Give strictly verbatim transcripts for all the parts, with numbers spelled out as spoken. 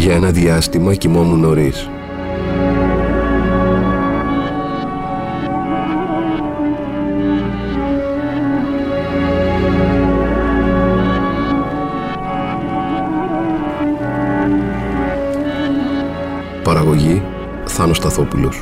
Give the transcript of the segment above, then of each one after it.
Για ένα διάστημα κοιμόμουν νωρίς. Παραγωγή Θάνος Σταθόπουλος.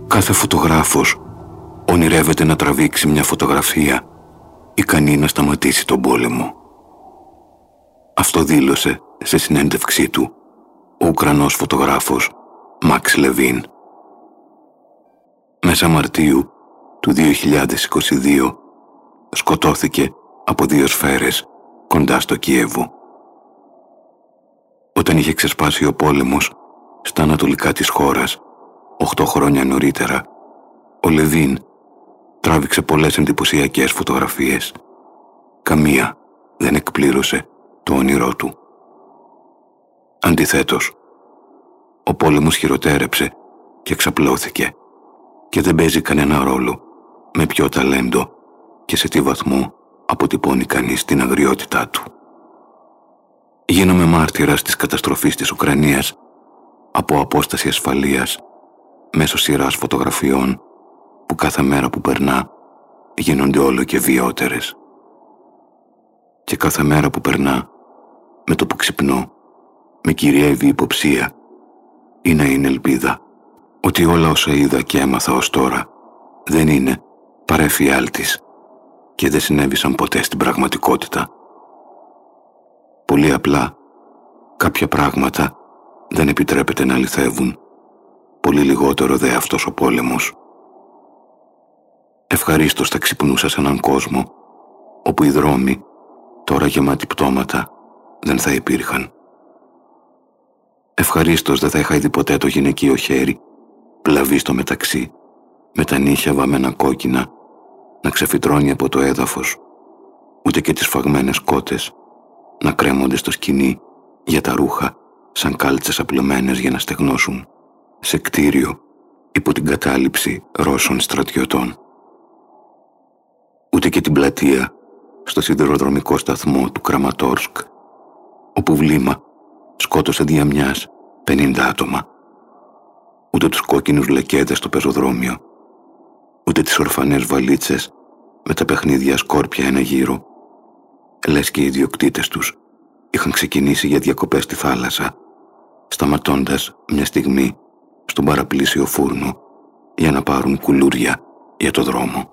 Κάθε φωτογράφος ονειρεύεται να τραβήξει μια φωτογραφία ικανή να σταματήσει τον πόλεμο. Αυτό δήλωσε σε συνέντευξή του ο Ουκρανός φωτογράφος Μαξ Λεβίν. Μέσα Μαρτίου του δύο χιλιάδες είκοσι δύο σκοτώθηκε από δύο σφαίρες κοντά στο Κιέβο. Όταν είχε ξεσπάσει ο πόλεμος στα ανατολικά της χώρας, οχτώ χρόνια νωρίτερα, ο Λεβίν τράβηξε πολλές εντυπωσιακές φωτογραφίες. Καμία δεν εκπλήρωσε το όνειρό του. Αντιθέτως, ο πόλεμος χειροτέρεψε και εξαπλώθηκε και δεν παίζει κανένα ρόλο με ποιο ταλέντο και σε τι βαθμό αποτυπώνει κανείς την αγριότητά του. Γίνομαι μάρτυρας της καταστροφής της Ουκρανίας από απόσταση ασφαλείας μέσω σειράς φωτογραφιών που κάθε μέρα που περνά γίνονται όλο και βιότερες. Και κάθε μέρα που περνά, με το που ξυπνώ, με κυριεύει υποψία ή να είναι ελπίδα ότι όλα όσα είδα και έμαθα ως τώρα δεν είναι παρά εφιάλτης και δεν συνέβησαν ποτέ στην πραγματικότητα. Πολύ απλά, κάποια πράγματα δεν επιτρέπεται να αληθεύουν, πολύ λιγότερο δε αυτός ο πόλεμος. Ευχαρίστως θα ξυπνούσα σε έναν κόσμο όπου οι δρόμοι, τώρα γεμάτοι πτώματα, δεν θα υπήρχαν. Ευχαρίστως δεν θα είχα δει ποτέ το γυναικείο χέρι πλαβεί στο μεταξύ, με τα νύχια βαμμένα κόκκινα, να ξεφυτρώνει από το έδαφος, ούτε και τις φαγμένες κότες να κρέμονται στο σκοινί για τα ρούχα σαν κάλτσες απλωμένες για να στεγνώσουν σε κτίριο υπό την κατάληψη Ρώσων στρατιωτών. Ούτε και την πλατεία στο σιδηροδρομικό σταθμό του Κραματόρσκ, όπου βλήμα σκότωσε δια μιας πενήντα άτομα. Ούτε τους κόκκινους λεκέδες στο πεζοδρόμιο, ούτε τις ορφανές βαλίτσες με τα παιχνίδια σκόρπια ένα γύρο, λες και οι ιδιοκτήτες τους είχαν ξεκινήσει για διακοπές στη θάλασσα, σταματώντας μια στιγμή στον παραπλήσιο φούρνο για να πάρουν κουλούρια για το δρόμο.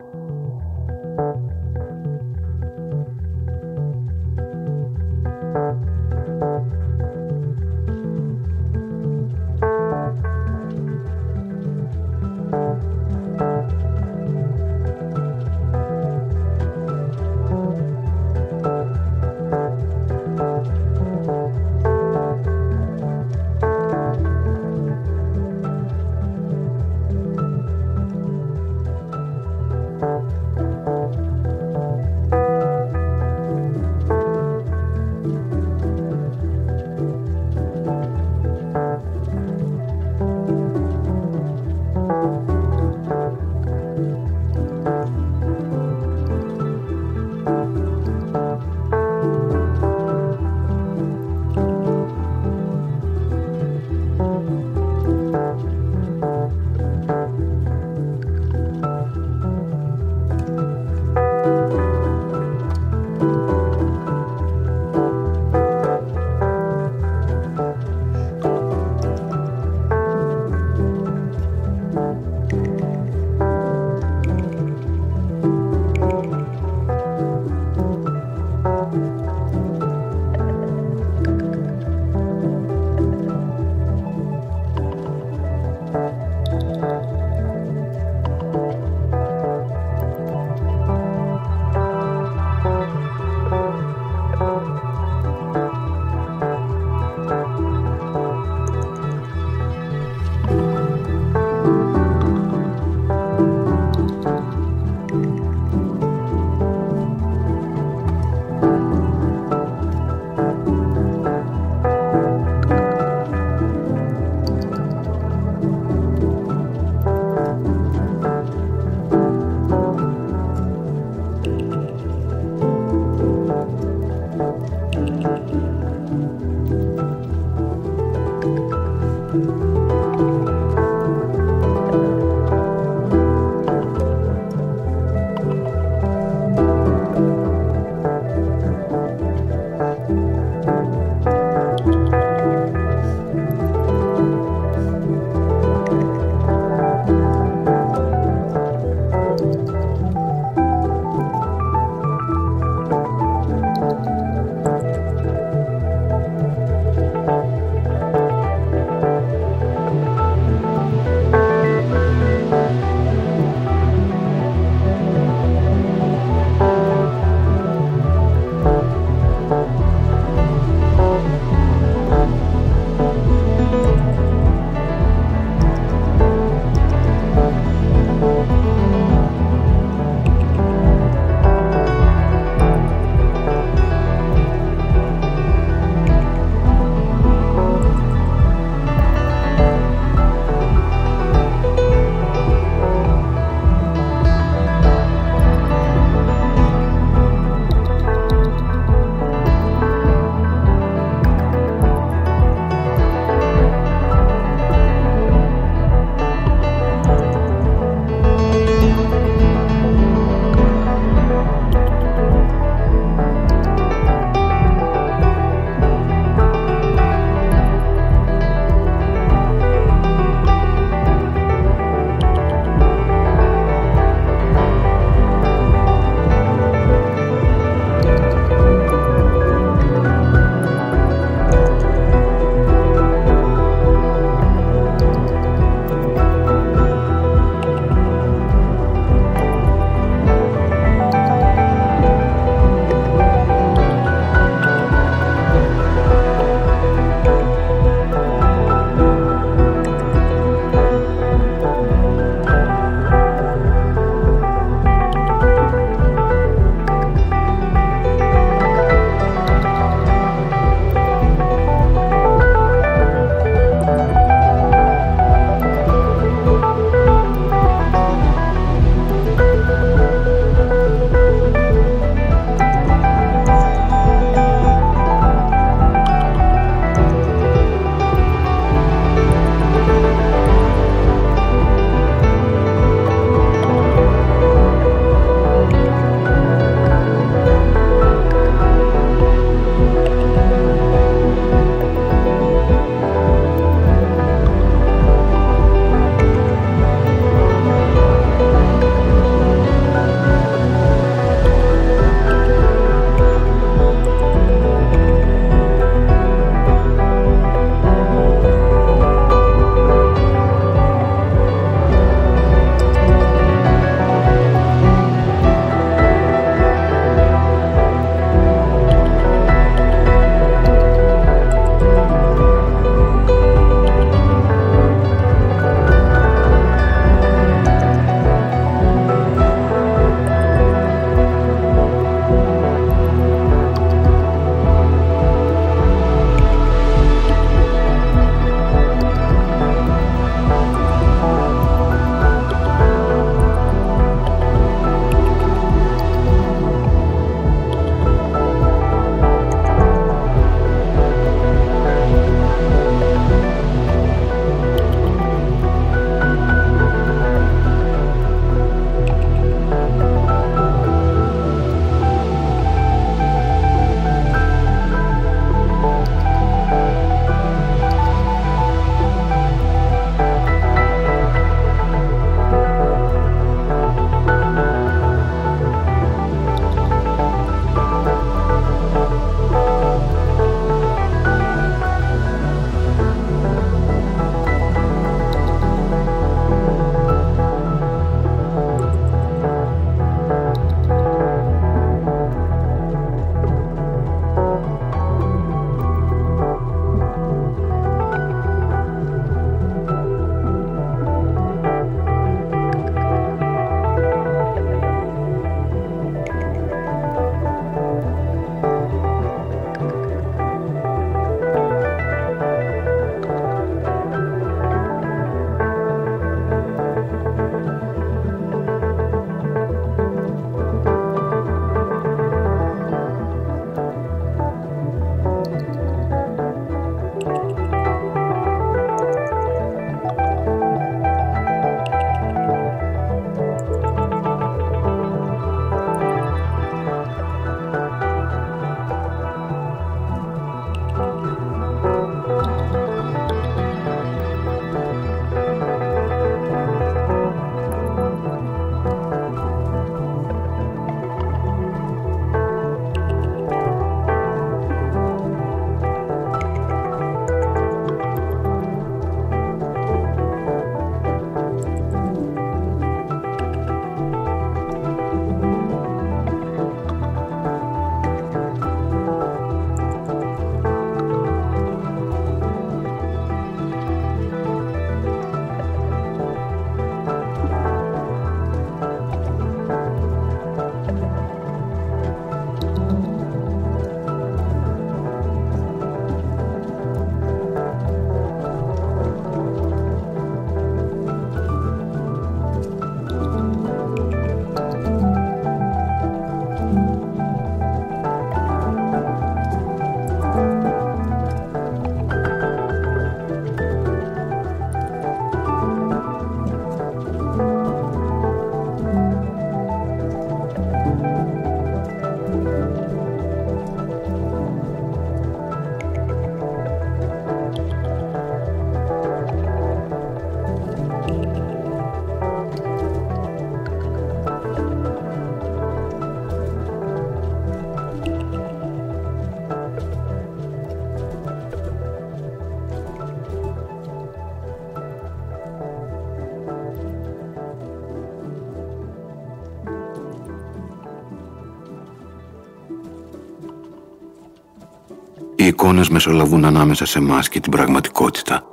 Οι εικόνες μεσολαβούν ανάμεσα σε εμάς και την πραγματικότητα.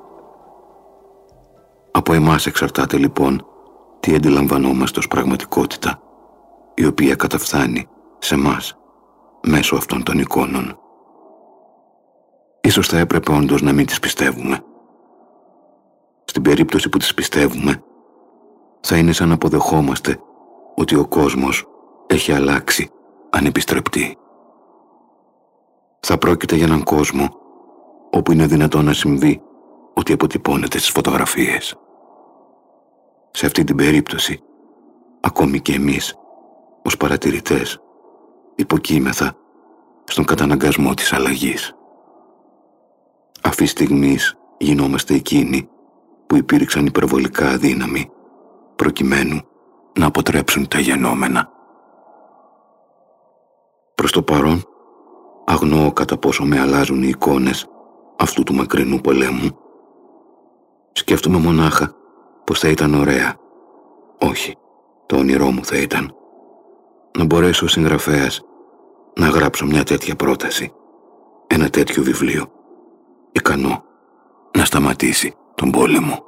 Από εμάς εξαρτάται λοιπόν τι αντιλαμβανόμαστε ως πραγματικότητα, η οποία καταφθάνει σε εμάς μέσω αυτών των εικόνων. Ίσως θα έπρεπε όντως να μην τις πιστεύουμε. Στην περίπτωση που τις πιστεύουμε, θα είναι σαν να αποδεχόμαστε ότι ο κόσμος έχει αλλάξει ανεπιστρεπτή. Θα πρόκειται για έναν κόσμο όπου είναι δυνατόν να συμβεί ότι αποτυπώνεται στις φωτογραφίες. Σε αυτή την περίπτωση, ακόμη και εμείς, ως παρατηρητές, υποκείμεθα στον καταναγκασμό της αλλαγής. Αυτή τη στιγμή γινόμαστε εκείνοι που υπήρξαν υπερβολικά αδύναμοι προκειμένου να αποτρέψουν τα γενόμενα. Προς το παρόν, αγνοώ κατά πόσο με αλλάζουν οι εικόνες αυτού του μακρινού πολέμου. Σκέφτομαι μονάχα πως θα ήταν ωραία. Όχι, το όνειρό μου θα ήταν να μπορέσω ως συγγραφέας να γράψω μια τέτοια πρόταση, ένα τέτοιο βιβλίο, ικανό να σταματήσει τον πόλεμο.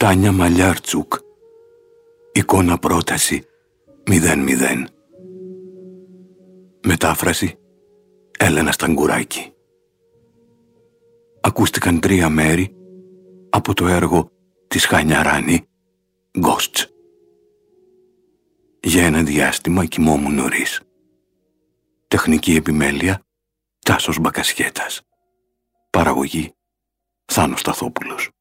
Τάνια Μαλιάρτσουκ. Εικόνα πρόταση μηδέν μηδέν. Μετάφραση Έλενα Σταγκουράκη. Ακούστηκαν τρία μέρη από το έργο της Χάνια Ράνη, Ghosts. Για ένα διάστημα κοιμόμουν νωρίς. Τεχνική επιμέλεια Τάσος Μπακασιέτας. Παραγωγή Θάνος Σταθόπουλος.